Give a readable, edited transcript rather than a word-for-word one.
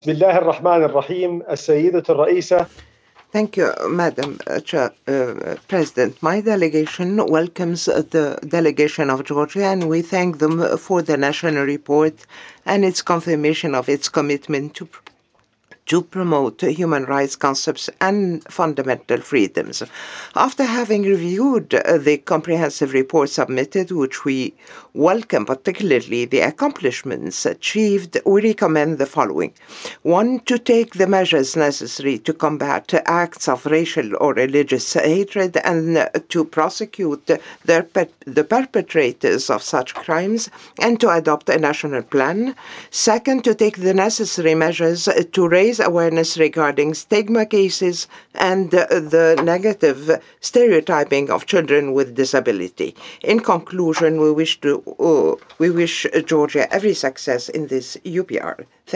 بسم الله الرحمن الرحيم السيدة الرئيسة. Thank you, Madam President. My delegation welcomes the delegation of Georgia, and we thank them for the national report and its confirmation of its commitment to promote human rights concepts and fundamental freedoms. After having reviewed the comprehensive report submitted, which we welcome, particularly the accomplishments achieved, we recommend the following. One, to take the measures necessary to combat acts of racial or religious hatred and to prosecute the perpetrators of such crimes and to adopt a national plan. Second, to take the necessary measures to raise awareness regarding stigma cases and the negative stereotyping of children with disability. In conclusion, we wish Georgia every success in this UPR.